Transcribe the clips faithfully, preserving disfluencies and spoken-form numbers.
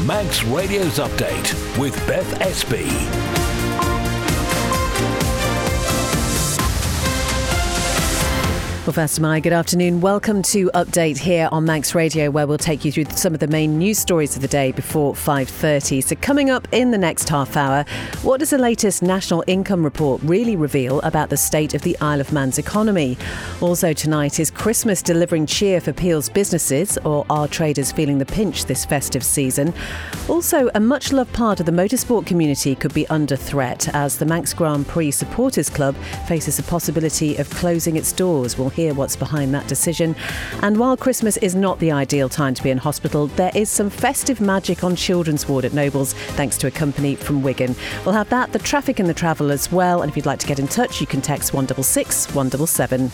Manx Radio's Update with Beth Espy. Well, first of all, good afternoon. Welcome to Update here on Manx Radio, where we'll take you through some of the main news stories of the day before five thirty. So coming up in the next half hour, what does the latest National Income Report really reveal about the state of the Isle of Man's economy? Also tonight, is Christmas delivering cheer for Peel's businesses, or are traders feeling the pinch this festive season? Also, a much-loved part of the motorsport community could be under threat as the Manx Grand Prix Supporters Club faces the possibility of closing its doors. We'll hear what's behind that decision. And while Christmas is not the ideal time to be in hospital, there is some festive magic on Children's Ward at Nobles, thanks to a company from Wigan. We'll have that, the traffic and the travel as well. And if you'd like to get in touch, you can text one six six, one seven seven.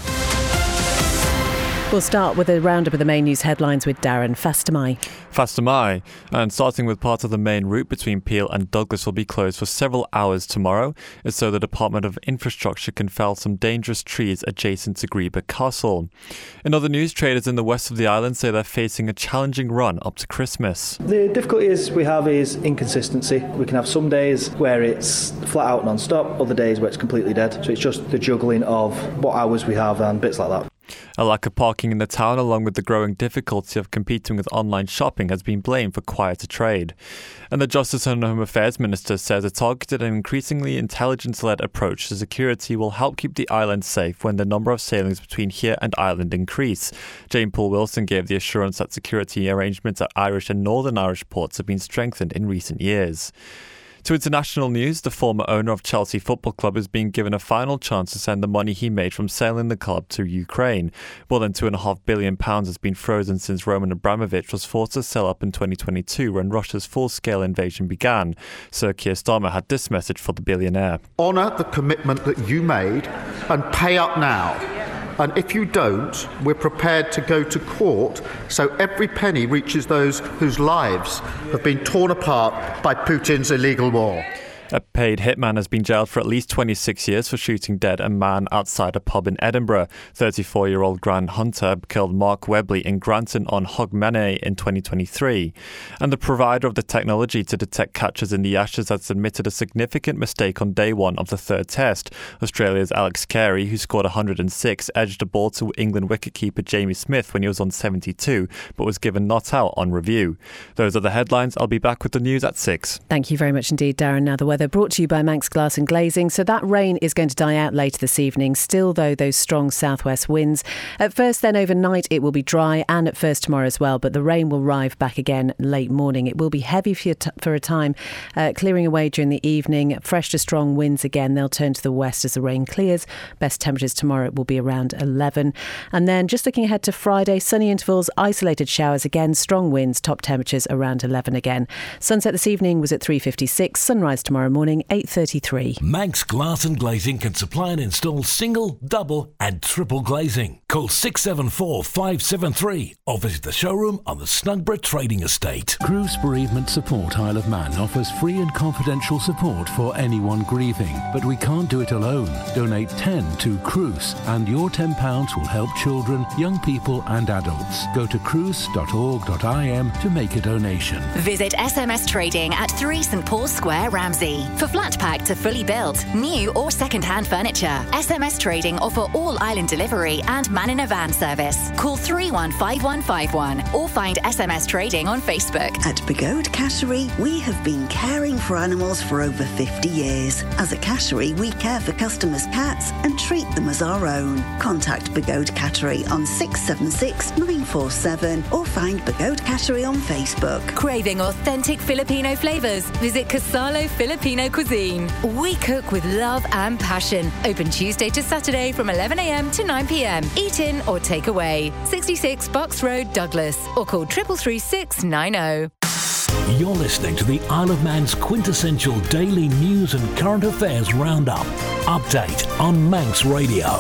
We'll start with a roundup of the main news headlines with Darren Fastamai. Fastamai, and starting with part of the main route between Peel and Douglas will be closed for several hours tomorrow, as so the Department of Infrastructure can fell some dangerous trees adjacent to Greeba Castle. In other news, traders in the west of the island say they're facing a challenging run up to Christmas. The difficulties we have is inconsistency. We can have some days where it's flat out non-stop, other days where it's completely dead. So it's just the juggling of what hours we have and bits like that. A lack of parking in the town, along with the growing difficulty of competing with online shopping, has been blamed for quieter trade. And the Justice and Home Affairs Minister says a targeted and increasingly intelligence-led approach to security will help keep the island safe when the number of sailings between here and Ireland increase. Jane Poole-Wilson gave the assurance that security arrangements at Irish and Northern Irish ports have been strengthened in recent years. To international news, the former owner of Chelsea Football Club is being given a final chance to send the money he made from selling the club to Ukraine. More than two point five billion pounds has been frozen since Roman Abramovich was forced to sell up in twenty twenty-two when Russia's full-scale invasion began. Sir Keir Starmer had this message for the billionaire. Honour the commitment that you made and pay up now. And if you don't, we're prepared to go to court so every penny reaches those whose lives have been torn apart by Putin's illegal war. A paid hitman has been jailed for at least twenty-six years for shooting dead a man outside a pub in Edinburgh. thirty-four-year-old Grant Hunter killed Mark Webley in Granton on Hogmanay in twenty twenty-three. And the provider of the technology to detect catches in the Ashes has admitted a significant mistake on day one of the third test. Australia's Alex Carey, who scored one hundred six, edged a ball to England wicketkeeper Jamie Smith when he was on seventy-two, but was given not out on review. Those are the headlines. I'll be back with the news at six. Thank you very much indeed, Darren. Now the weather brought to you by Manx Glass and Glazing. So that rain is going to die out later this evening. Still, though, those strong southwest winds. At first, then overnight, it will be dry, and at first tomorrow as well. But the rain will arrive back again late morning. It will be heavy for, t- for a time, uh, clearing away during the evening. Fresh to strong winds again. They'll turn to the west as the rain clears. Best temperatures tomorrow will be around eleven. And then just looking ahead to Friday, sunny intervals, isolated showers again, strong winds, top temperatures around eleven again. Sunset this evening was at three fifty-six. Sunrise tomorrow morning, eight thirty-three. Manx Glass and Glazing can supply and install single, double and triple glazing. Call six seven four, five seven three or visit the showroom on the Snugborough Trading Estate. Cruse Bereavement Support Isle of Man offers free and confidential support for anyone grieving, but we can't do it alone. Donate ten to Cruse and your ten pounds will help children, young people and adults. Go to cruse dot org dot I M to make a donation. Visit S M S Trading at three St Paul's Square, Ramsey. For flat pack to fully built, new or second-hand furniture, S M S Trading offer all island delivery and man in a van service. Call three one five one five one or find S M S Trading on Facebook. At Begode Cattery, we have been caring for animals for over fifty years. As a cattery, we care for customers' cats and treat them as our own. Contact Begode Cattery on six seven six, nine four seven or find Begode Cattery on Facebook. Craving authentic Filipino flavours? Visit Casalo Filipino Cuisine. We cook with love and passion. Open Tuesday to Saturday from eleven a.m. to nine p.m. Eat in or take away. sixty-six Box Road, Douglas, or call triple three six nine zero. You're listening to the Isle of Man's quintessential daily news and current affairs roundup. Update on Manx Radio.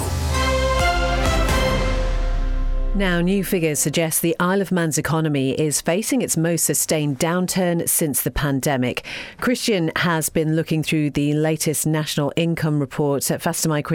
Now, new figures suggest the Isle of Man's economy is facing its most sustained downturn since the pandemic. Christian has been looking through the latest national income report. Fastamai, Christian,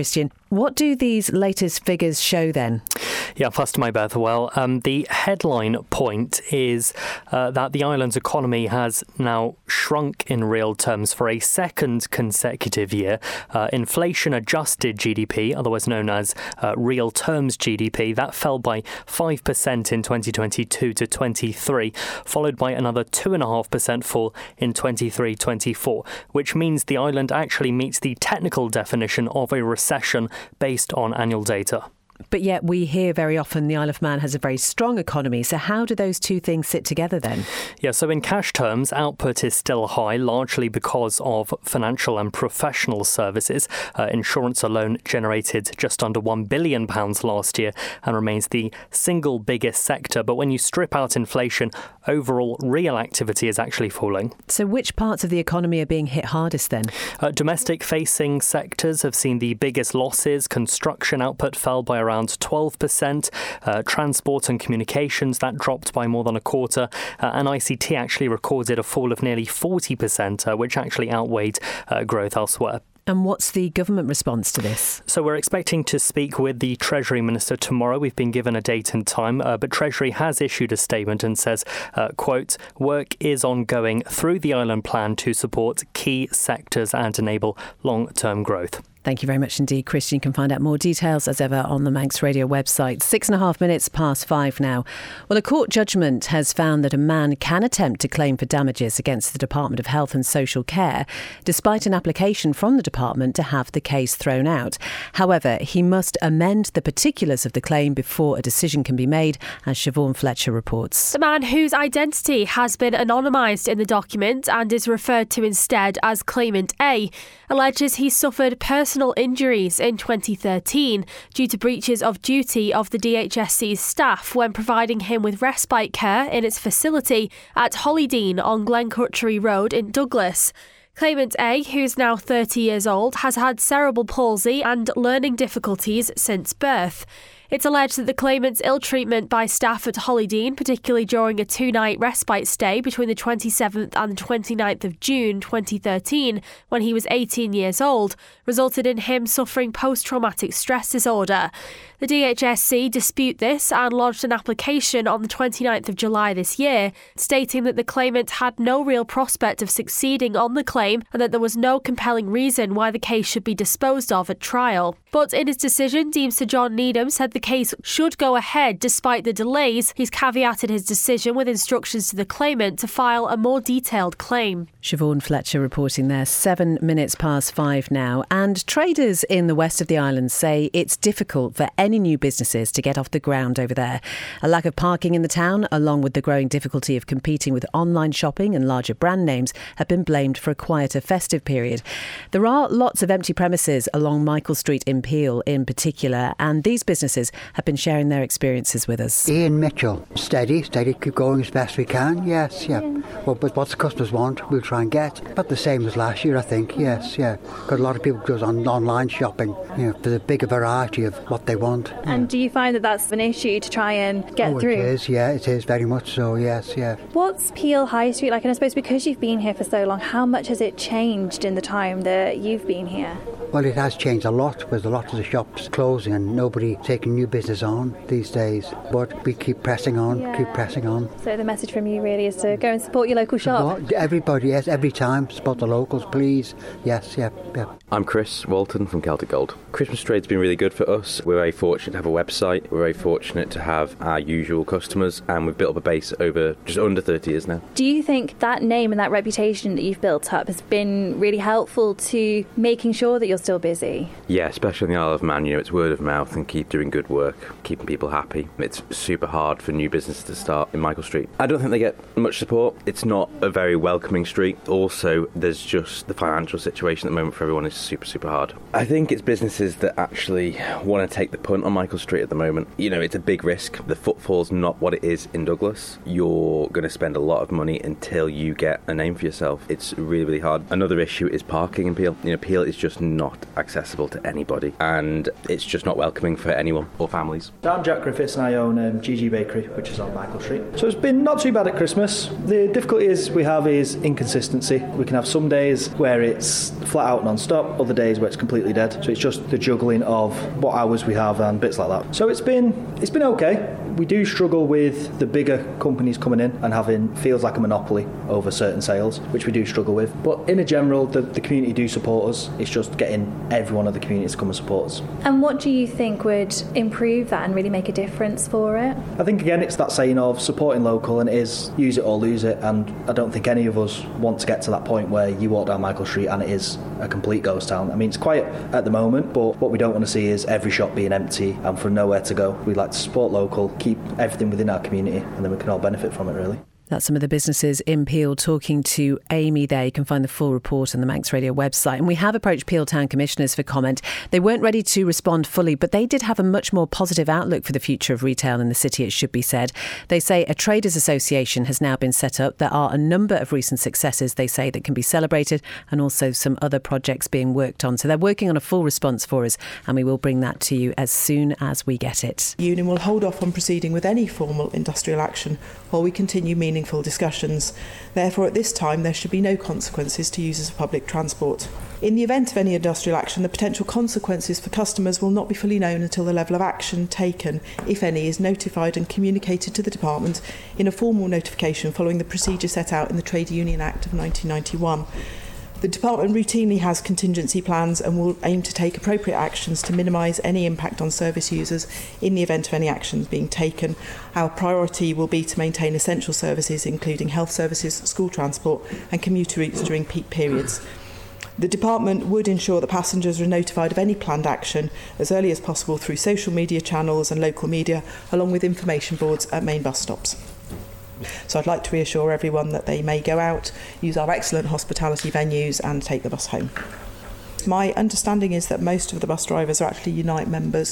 What do these latest figures show then? Yeah, first, my Beth. Well, um, the headline point is uh, that the island's economy has now shrunk in real terms for a second consecutive year. Uh, inflation-adjusted G D P, otherwise known as uh, real terms G D P, that fell by five percent in twenty twenty-two to twenty-three, followed by another two point five percent fall in twenty-three twenty-four, which means the island actually meets the technical definition of a recession based on annual data. But yet we hear very often the Isle of Man has a very strong economy. So how do those two things sit together then? Yeah, so in cash terms, output is still high, largely because of financial and professional services. Uh, insurance alone generated just under one billion pounds last year and remains the single biggest sector. But when you strip out inflation, overall real activity is actually falling. So which parts of the economy are being hit hardest then? Uh, domestic-facing sectors have seen the biggest losses. Construction output fell by around twelve percent. Uh, transport and communications, that dropped by more than a quarter. Uh, and I C T actually recorded a fall of nearly forty percent, uh, which actually outweighed uh, growth elsewhere. And what's the government response to this? So we're expecting to speak with the Treasury Minister tomorrow. We've been given a date and time, uh, but Treasury has issued a statement and says, uh, quote, work is ongoing through the island plan to support key sectors and enable long-term growth. Thank you very much indeed, Christian. You can find out more details as ever on the Manx Radio website. Six and a half minutes past five now. Well, a court judgment has found that a man can attempt to claim for damages against the Department of Health and Social Care, despite an application from the department to have the case thrown out. However, he must amend the particulars of the claim before a decision can be made, as Siobhan Fletcher reports. The man, whose identity has been anonymised in the document and is referred to instead as Claimant A, alleges he suffered personal injuries in twenty thirteen due to breaches of duty of the D H S C's staff when providing him with respite care in its facility at Hollydean on Glencutchery Road in Douglas. Claimant A, who's now thirty years old, has had cerebral palsy and learning difficulties since birth. It's alleged that the claimant's ill treatment by staff at Hollydean, particularly during a two-night respite stay between the twenty-seventh and the twenty-ninth of June twenty thirteen, when he was eighteen years old, resulted in him suffering post-traumatic stress disorder. The D H S C dispute this and lodged an application on the twenty-ninth of July this year, stating that the claimant had no real prospect of succeeding on the claim and that there was no compelling reason why the case should be disposed of at trial. But in his decision, Deemster John Needham said the case should go ahead despite the delays. He's caveated his decision with instructions to the claimant to file a more detailed claim. Siobhan Fletcher reporting there, seven minutes past five now. And traders in the west of the island say it's difficult for any new businesses to get off the ground over there. A lack of parking in the town, along with the growing difficulty of competing with online shopping and larger brand names, have been blamed for a quieter festive period. There are lots of empty premises along Michael Street in Peel in particular, and these businesses have been sharing their experiences with us. Ian Mitchell, steady, steady, keep going as best we can, yes, yeah. Well, but what the customers want, we'll try and get. But the same as last year, I think, yes, yeah. Because a lot of people goes on online shopping, you know, there's a bigger variety of what they want. And yeah. do you find that that's an issue to try and get oh, through? It is, yeah, it is very much so, yes, yeah. What's Peel High Street like? And I suppose because you've been here for so long, how much has it changed in the time that you've been here? Well, it has changed a lot, because a lot of the shops closing and nobody taking new business on these days. But we keep pressing on, yeah. keep pressing on. So the message from you really is to go and support your local shop? Support everybody, yes, every time. Support the locals, please. Yes, yeah, yeah. I'm Chris Walton from Celtic Gold. Christmas trade's been really good for us. We're very fortunate to have a website. We're very fortunate to have our usual customers, and we've built up a base over just under thirty years now. Do you think that name and that reputation that you've built up has been really helpful to making sure that you're still busy? Yeah, especially in the Isle of Man, you know, it's word of mouth and keep doing good work, keeping people happy. It's super hard for new businesses to start in Michael Street. I don't think they get much support. It's not a very welcoming street. Also, there's just the financial situation at the moment for everyone is super, super hard. I think it's businesses that actually want to take the punt on Michael Street at the moment. You know, it's a big risk. The footfall's not what it is in Douglas. You're going to spend a lot of money until you get a name for yourself. It's really, really hard. Another issue is parking in Peel. You know, Peel is just not accessible to anybody, and it's just not welcoming for anyone or families. I'm Jack Griffiths and I own um, G G Bakery, which is on Michael Street. So it's been not too bad at Christmas. The difficulty is we have is inconsistency. We can have some days where it's flat out non-stop, other days where it's completely dead. So it's just the juggling of what hours we have and bits like that. So it's been it's been okay. We do struggle with the bigger companies coming in and having feels like a monopoly over certain sales, which we do struggle with. But in a general, the, the community do support us. It's just getting everyone of the community to come and support us. And what do you think would improve that and really make a difference for it? I think, again, it's that saying of supporting local, and it is use it or lose it. And I don't think any of us want to get to that point where you walk down Michael Street and it is a complete ghost town. I mean, it's quiet at the moment, but what we don't want to see is every shop being empty and for nowhere to go. We like to support local, keep everything within our community, and then we can all benefit from it, really. That's some of the businesses in Peel talking to Amy there. You can find the full report on the Manx Radio website. And we have approached Peel Town Commissioners for comment. They weren't ready to respond fully, but they did have a much more positive outlook for the future of retail in the city, it should be said. They say a traders association has now been set up. There are a number of recent successes, they say, that can be celebrated, and also some other projects being worked on. So they're working on a full response for us, and we will bring that to you as soon as we get it. The union will hold off on proceeding with any formal industrial action while we continue meaning meaningful discussions. Therefore, at this time, there should be no consequences to users of public transport. In the event of any industrial action, the potential consequences for customers will not be fully known until the level of action taken, if any, is notified and communicated to the department in a formal notification following the procedure set out in the Trade Union Act of nineteen ninety-one. The department routinely has contingency plans and will aim to take appropriate actions to minimise any impact on service users in the event of any actions being taken. Our priority will be to maintain essential services, including health services, school transport and commuter routes during peak periods. The department would ensure that passengers are notified of any planned action as early as possible through social media channels and local media, along with information boards at main bus stops. So I'd like to reassure everyone that they may go out, use our excellent hospitality venues and take the bus home. My understanding is that most of the bus drivers are actually Unite members,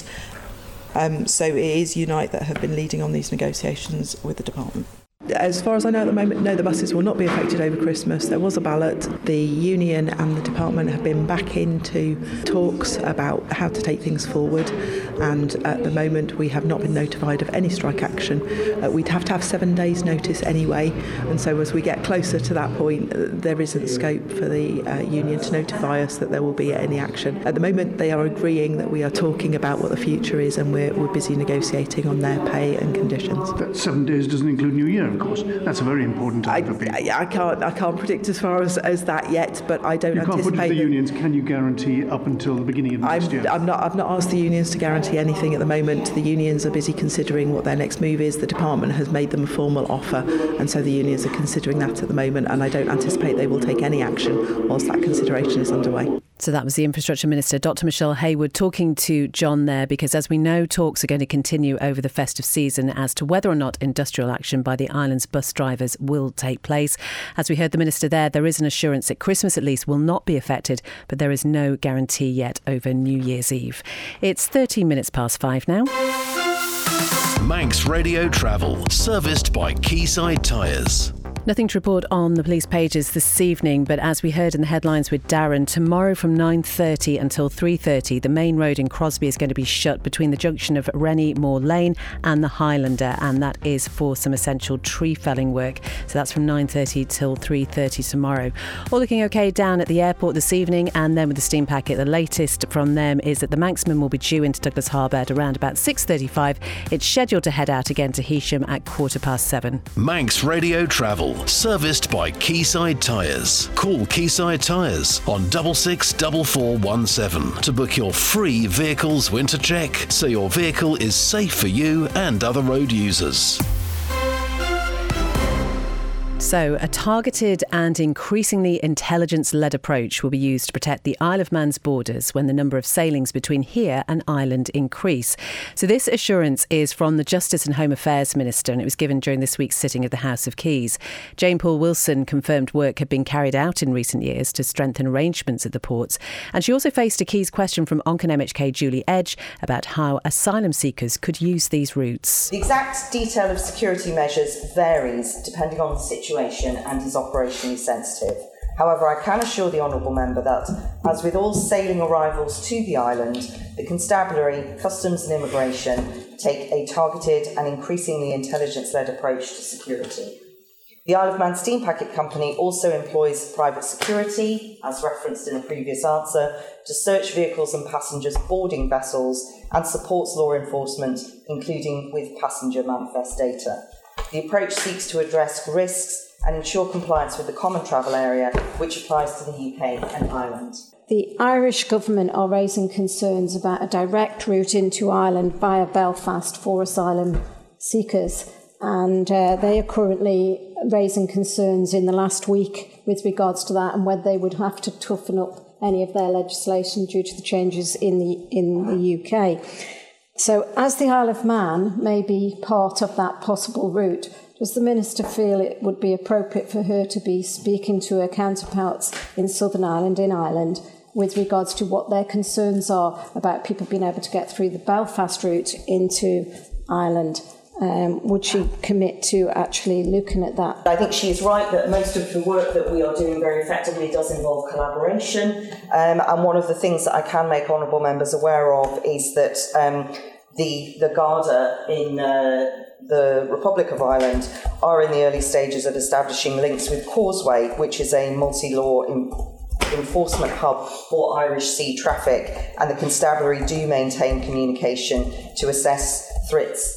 um, so it is Unite that have been leading on these negotiations with the department. As far as I know at the moment, no, the buses will not be affected over Christmas. There was a ballot. The union and the department have been back into talks about how to take things forward, and at the moment we have not been notified of any strike action. Uh, we'd have to have seven days notice anyway, and so as we get closer to that point, uh, there isn't scope for the uh, union to notify us that there will be any action. At the moment they are agreeing that we are talking about what the future is, and we're, we're busy negotiating on their pay and conditions. That seven days doesn't include New Year, of course. That's a very important time I, for people. I, I can't I can't predict as far as, as that yet, but I don't you anticipate. You can't put it to the unions. Can you guarantee up until the beginning of next I'm, year? I'm not. I've not asked the unions to guarantee anything at the moment. The unions are busy considering what their next move is. The department has made them a formal offer, and so the unions are considering that at the moment. And I don't anticipate they will take any action whilst that consideration is underway. So that was the Infrastructure Minister, Doctor Michelle Haywood, talking to John there, because as we know, talks are going to continue over the festive season as to whether or not industrial action by the island's bus drivers will take place. As we heard the Minister there, there is an assurance that Christmas at least will not be affected, but there is no guarantee yet over New Year's Eve. It's thirteen minutes past five now. Manx Radio Travel, serviced by Quayside Tyres. Nothing to report on the police pages this evening, but as we heard in the headlines with Darren, tomorrow from nine thirty until three thirty, the main road in Crosby is going to be shut between the junction of Rennie Moor Lane and the Highlander, and that is for some essential tree felling work. So that's from nine thirty till three thirty tomorrow. All looking okay down at the airport this evening, and then with the steam packet, the latest from them is that the Manxman will be due into Douglas Harbour at around about six thirty-five. It's scheduled to head out again to Heysham at quarter past seven. Manx Radio Travel, serviced by Quayside Tyres. Call Quayside Tyres on double six double four one seven to book your free vehicles winter check, so your vehicle is safe for you and other road users. So, a targeted and increasingly intelligence-led approach will be used to protect the Isle of Man's borders when the number of sailings between here and Ireland increase. So this assurance is from the Justice and Home Affairs Minister, and it was given during this week's sitting of the House of Keys. Jane Paul Wilson confirmed work had been carried out in recent years to strengthen arrangements at the ports. And she also faced a Keys question from Oncan M H K Julie Edge about how asylum seekers could use these routes. The exact detail of security measures varies depending on the situation and is operationally sensitive. However, I can assure the Honourable Member that, as with all sailing arrivals to the island, the Constabulary, Customs and Immigration take a targeted and increasingly intelligence-led approach to security. The Isle of Man Steam Packet Company also employs private security, as referenced in a previous answer, to search vehicles and passengers boarding vessels and supports law enforcement, including with passenger manifest data. The approach seeks to address risks and ensure compliance with the Common Travel Area, which applies to the U K and Ireland. The Irish government are raising concerns about a direct route into Ireland via Belfast for asylum seekers, and uh, they are currently raising concerns in the last week with regards to that and whether they would have to toughen up any of their legislation due to the changes in the in the U K. So, as the Isle of Man may be part of that possible route, does the Minister feel it would be appropriate for her to be speaking to her counterparts in Southern Ireland, in Ireland, with regards to what their concerns are about people being able to get through the Belfast route into Ireland? Um, would she commit to actually looking at that? I think she is right that most of the work that we are doing very effectively does involve collaboration. Um, and one of the things that I can make honourable members aware of is that um, the, the Garda in uh, the Republic of Ireland are in the early stages of establishing links with Causeway, which is a multi-law in- enforcement hub for Irish sea traffic. And the constabulary do maintain communication to assess threats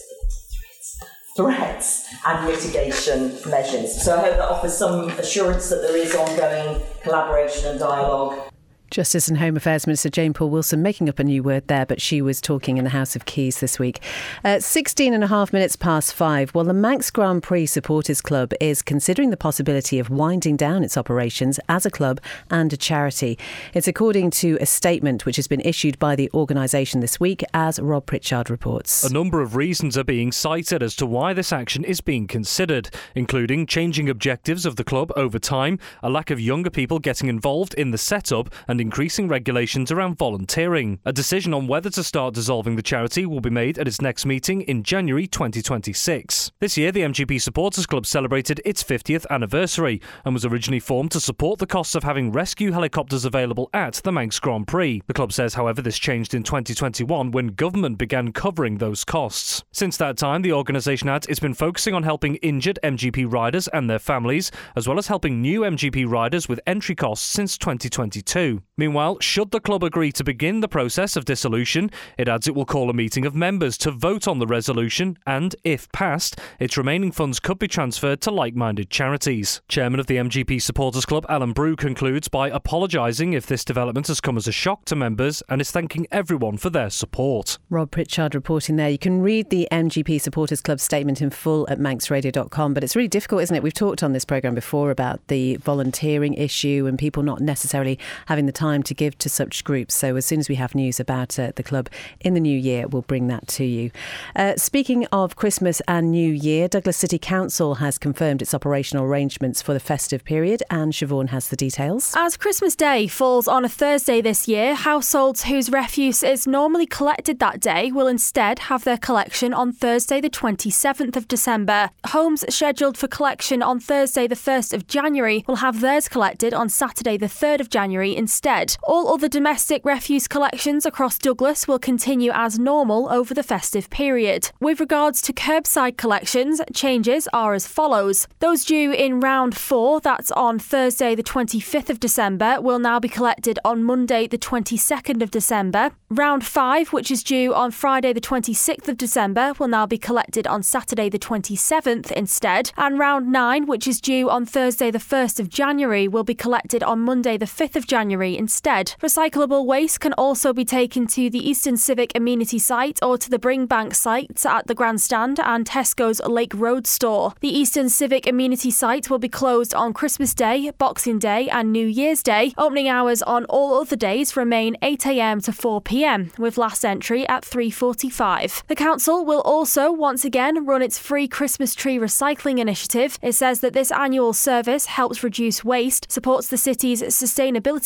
threats and mitigation measures. So I hope that offers some assurance that there is ongoing collaboration and dialogue. Justice and Home Affairs Minister Jane Paul Wilson making up a new word there, but she was talking in the House of Keys this week. Uh, sixteen and a half minutes past five. Well, the Manx Grand Prix Supporters Club is considering the possibility of winding down its operations as a club and a charity. It's according to a statement which has been issued by the organisation this week, as Rob Pritchard reports. A number of reasons are being cited as to why this action is being considered, including changing objectives of the club over time, a lack of younger people getting involved in the setup, and increasing regulations around volunteering. A decision on whether to start dissolving the charity will be made at its next meeting in January twenty twenty-six. This year, the M G P Supporters Club celebrated its fiftieth anniversary and was originally formed to support the costs of having rescue helicopters available at the Manx Grand Prix. The club says, however, this changed in twenty twenty-one when government began covering those costs. Since that time, the organisation adds it's been focusing on helping injured M G P riders and their families, as well as helping new M G P riders with entry costs since twenty twenty-two. Meanwhile, should the club agree to begin the process of dissolution, it adds it will call a meeting of members to vote on the resolution and, if passed, its remaining funds could be transferred to like-minded charities. Chairman of the M G P Supporters Club, Alan Brew, concludes by apologising if this development has come as a shock to members and is thanking everyone for their support. Rob Pritchard reporting there. You can read the M G P Supporters Club statement in full at manx radio dot com, but it's really difficult, isn't it? We've talked on this programme before about the volunteering issue and people not necessarily having the time to give to such groups. So as soon as we have news about uh, the club in the new year, we'll bring that to you. Uh, speaking of Christmas and New Year, Douglas City Council has confirmed its operational arrangements for the festive period, and Siobhan has the details. As Christmas Day falls on a Thursday this year, households whose refuse is normally collected that day will instead have their collection on Thursday the twenty-seventh of December. Homes scheduled for collection on Thursday the first of January will have theirs collected on Saturday the third of January instead. All other domestic refuse collections across Douglas will continue as normal over the festive period. With regards to curbside collections, changes are as follows. Those due in round four, that's on Thursday the twenty-fifth of December, will now be collected on Monday the twenty-second of December. Round five, which is due on Friday the twenty-sixth of December, will now be collected on Saturday the twenty-seventh instead. And round nine, which is due on Thursday the first of January, will be collected on Monday the fifth of January instead. Recyclable waste can also be taken to the Eastern Civic Amenity site or to the Bringbank site at the Grandstand and Tesco's Lake Road store. The Eastern Civic Amenity site will be closed on Christmas Day, Boxing Day and New Year's Day. Opening hours on all other days remain eight a m to four p m, with last entry at three forty-five. The council will also once again run its free Christmas tree recycling initiative. It says that this annual service helps reduce waste, supports the city's sustainability goals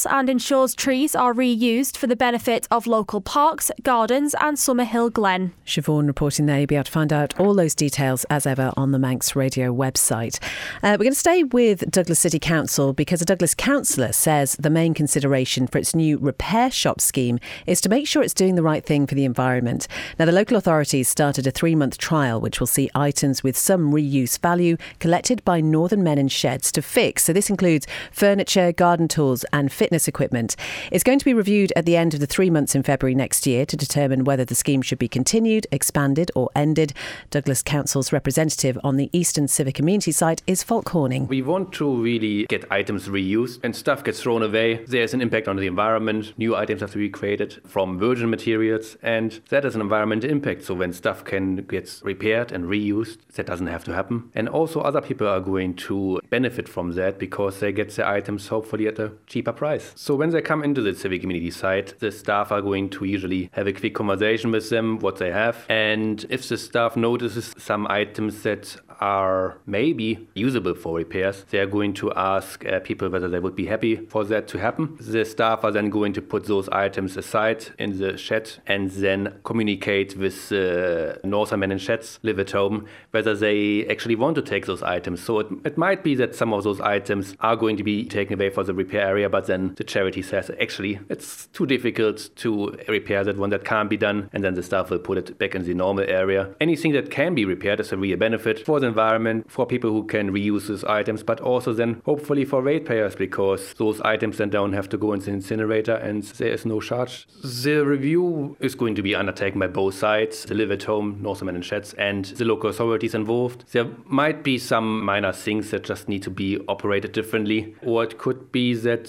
and ensures trees are reused for the benefit of local parks, gardens and Summerhill Glen. Siobhan reporting there. You'll be able to find out all those details as ever on the Manx Radio website. Uh, we're going to stay with Douglas City Council because a Douglas councillor says the main consideration for its new repair shop scheme is to make sure it's doing the right thing for the environment. Now, the local authorities started a three-month trial which will see items with some reuse value collected by Northern Men in Sheds to fix. So this includes furniture, garden tools and fitness equipment. It's going to be reviewed at the end of the three months in February next year to determine whether the scheme should be continued, expanded or ended. Douglas Council's representative on the Eastern Civic Community site is Falk Horning. We want to really get items reused and stuff gets thrown away. There's an impact on the environment. New items have to be created from virgin materials and that is an environmental impact. So when stuff can get repaired and reused, that doesn't have to happen. And also other people are going to benefit from that because they get their items hopefully at a cheaper price. So when they come into the Civic Community site, the staff are going to usually have a quick conversation with them, what they have. And if the staff notices some items that are maybe usable for repairs, they are going to ask uh, people whether they would be happy for that to happen. The staff are then going to put those items aside in the shed and then communicate with the uh, Northern Men in Sheds live at home whether they actually want to take those items. So it, it might be that some of those items are going to be taken away for the repair area, but then the charity says actually it's too difficult to repair that one, that can't be done, and then the staff will put it back in the normal area. Anything that can be repaired is a real benefit for the environment, for people who can reuse those items, but also then hopefully for ratepayers because those items then don't have to go in the incinerator and there is no charge. The review is going to be undertaken by both sides, the Live at Home, Northern Men in Sheds and the local authorities involved. There might be some minor things that just need to be operated differently, or it could be that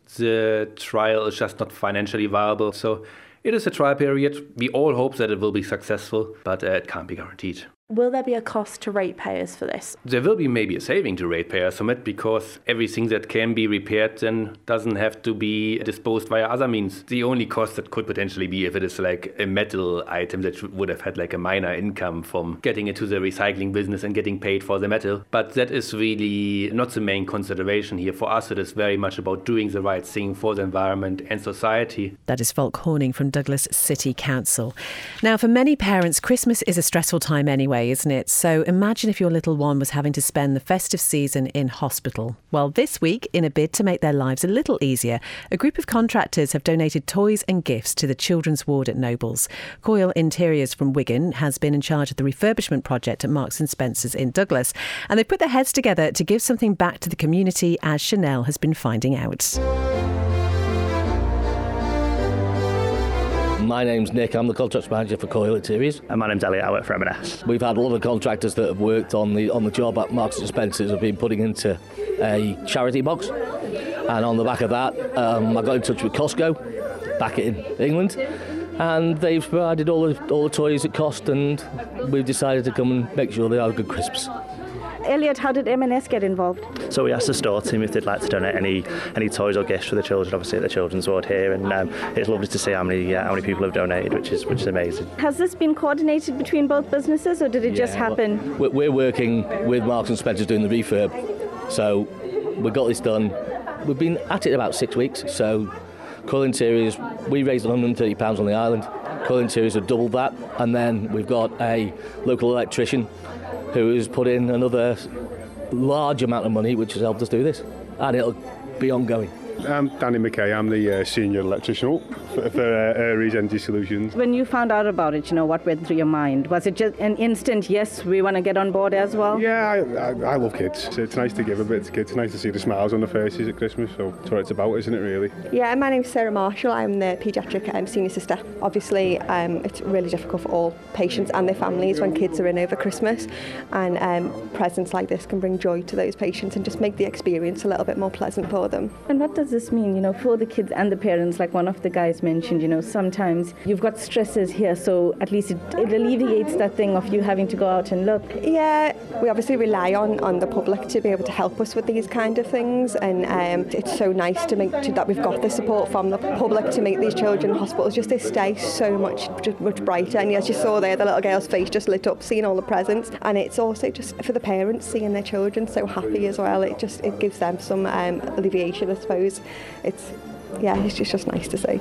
the trial is just not financially viable. So it is a trial period. We all hope that it will be successful, but uh, it can't be guaranteed. Will there be a cost to ratepayers for this? There will be maybe a saving to ratepayers from it because everything that can be repaired then doesn't have to be disposed via other means. The only cost that could potentially be if it is like a metal item that would have had like a minor income from getting into the recycling business and getting paid for the metal. But that is really not the main consideration here. For us, it is very much about doing the right thing for the environment and society. That is Falk Horning from Douglas City Council. Now, for many parents, Christmas is a stressful time anyway, isn't it? So imagine if your little one was having to spend the festive season in hospital. Well, this week, in a bid to make their lives a little easier, a group of contractors have donated toys and gifts to the children's ward at Nobles. Coyle Interiors from Wigan has been in charge of the refurbishment project at Marks and Spencer's in Douglas, and they've put their heads together to give something back to the community, as Chanel has been finding out. My name's Nick, I'm the contracts manager for Coyle Interiors. And my name's Elliot, I work for M and S. We've had a lot of contractors that have worked on the on the job at Marks and Spencer's have been putting into a charity box. And on the back of that, um, I got in touch with Costco back in England. And they've provided all the, all the toys at cost, and we've decided to come and make sure they are a good Christmas. Elliot, how did M and S get involved? So we asked the store team if they'd like to donate any any toys or gifts for the children, obviously at the children's ward here, and um, it's lovely to see how many uh, how many people have donated, which is which is amazing. Has this been coordinated between both businesses, or did it yeah, just happen? Well, we're working with Marks and Spencer's doing the refurb, so we got this done. We've been at it about six weeks, so Coyle Interiors, we raised one hundred thirty pounds on the island. Coyle Interiors have doubled that, and then we've got a local electrician who has put in another large amount of money, which has helped us do this, and it'll be ongoing. I'm Danny McKay, I'm the uh, senior electrician for, for uh, Aries Energy Solutions. When you found out about it, you know, what went through your mind? Was it just an instant, yes, we want to get on board as well? Yeah, I, I, I love kids. So it's nice to give a bit to kids. It's nice to see the smiles on the faces at Christmas, so that's what it's about, isn't it, really? Yeah, my name's Sarah Marshall. I'm the paediatric um, senior sister. Obviously, um, it's really difficult for all patients and their families when kids are in over Christmas, and um, presents like this can bring joy to those patients and just make the experience a little bit more pleasant for them. And what does this mean, you know, for the kids and the parents? Like one of the guys mentioned, you know, sometimes you've got stresses here, so at least it, it alleviates that thing of you having to go out and look. Yeah, we obviously rely on, on the public to be able to help us with these kind of things, and um, it's so nice to make to, that we've got the support from the public to make these children's hospitals just this day so much much brighter. And as you saw there, the little girl's face just lit up seeing all the presents, and it's also just for the parents seeing their children so happy as well. It just it gives them some um, alleviation, I suppose. It's yeah, it's just, just nice to see.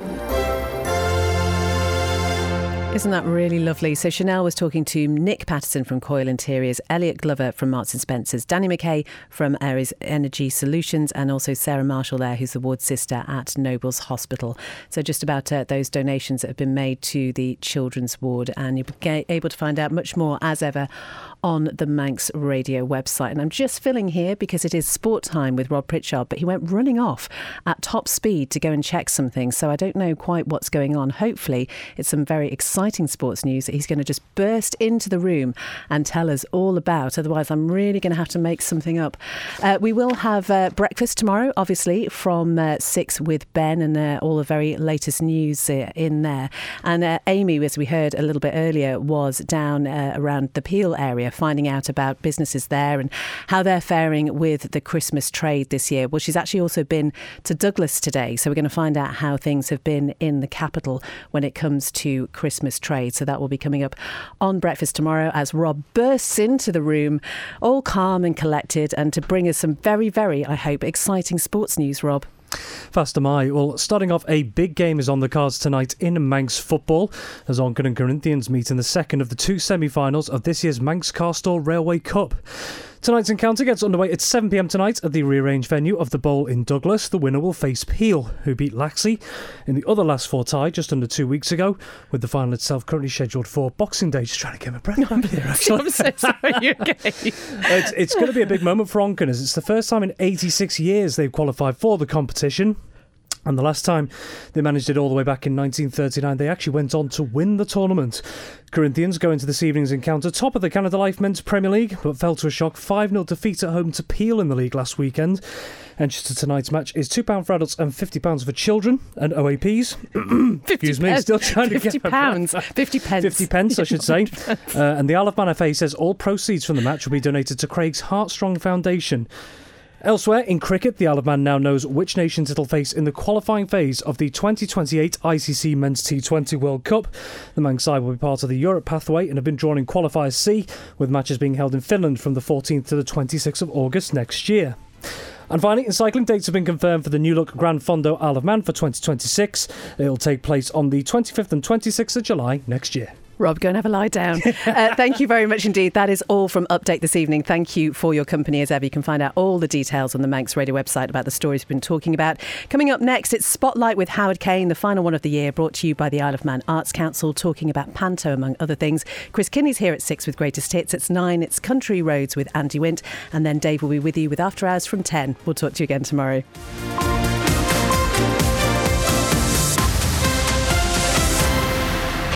Isn't that really lovely? So Chanel was talking to Nick Patterson from Coyle Interiors, Elliot Glover from Marks and Spencer's, Danny McKay from Aries Energy Solutions, and also Sarah Marshall there, who's the ward sister at Nobles Hospital. So just about uh, those donations that have been made to the children's ward, and you'll be able to find out much more as ever on the Manx Radio website. And I'm just filling here because it is sport time with Rob Pritchard, but he went running off at top speed to go and check something. So I don't know quite what's going on. Hopefully it's some very exciting sports news that he's going to just burst into the room and tell us all about. Otherwise, I'm really going to have to make something up. Uh, we will have uh, breakfast tomorrow, obviously, from uh, six with Ben, and uh, all the very latest news uh, in there. And uh, Amy, as we heard a little bit earlier, was down uh, around the Peel area, finding out about businesses there and how they're faring with the Christmas trade this year. Well, she's actually also been to Douglas today, so we're going to find out how things have been in the capital when it comes to Christmas trade. So that will be coming up on breakfast tomorrow as Rob bursts into the room, all calm and collected, and to bring us some very, very, I hope, exciting sports news. Rob. Fast am I. Well, starting off, a big game is on the cards tonight in Manx football as Onken and Corinthians meet in the second of the two semi-finals of this year's Manx Carstall Railway Cup. Tonight's encounter gets underway at seven p m tonight at the rearranged venue of the Bowl in Douglas. The winner will face Peel, who beat Laxey in the other last four tie just under two weeks ago, with the final itself currently scheduled for Boxing Day. Just trying to get my breath back here, actually. I'm so sorry, you okay? It's, it's going to be a big moment for Onken, as it's the first time in eighty-six years they've qualified for the competition. And the last time they managed it all the way back in nineteen thirty-nine, they actually went on to win the tournament. Corinthians go into this evening's encounter top of the Canada Life Men's Premier League, but fell to a shock five nil defeat at home to Peel in the league last weekend. Entrance to tonight's match is two pounds for adults and fifty pounds for children and O A Ps. Excuse me, still trying to fifty get pounds, fifty pence. fifty pence, I should say. uh, and the Isle of Man F A says all proceeds from the match will be donated to Craig's Heartstrong Foundation. Elsewhere, in cricket, the Isle of Man now knows which nations it'll face in the qualifying phase of the twenty twenty-eight I C C Men's T twenty World Cup. The Manx side will be part of the Europe pathway and have been drawn in Qualifier C, with matches being held in Finland from the fourteenth to the twenty-sixth of August next year. And finally, in cycling, dates have been confirmed for the New Look Grand Fondo Isle of Man for twenty twenty-six. It'll take place on the twenty-fifth and twenty-sixth of July next year. Rob, go and have a lie down. uh, thank you very much indeed. That is all from Update this evening. Thank you for your company as ever. You can find out all the details on the Manx Radio website about the stories we've been talking about. Coming up next, it's Spotlight with Howard Kane, the final one of the year, brought to you by the Isle of Man Arts Council, talking about Panto, among other things. Chris Kinney's here at six with Greatest Hits. It's nine, it's Country Roads with Andy Wint. And then Dave will be with you with After Hours from ten. We'll talk to you again tomorrow.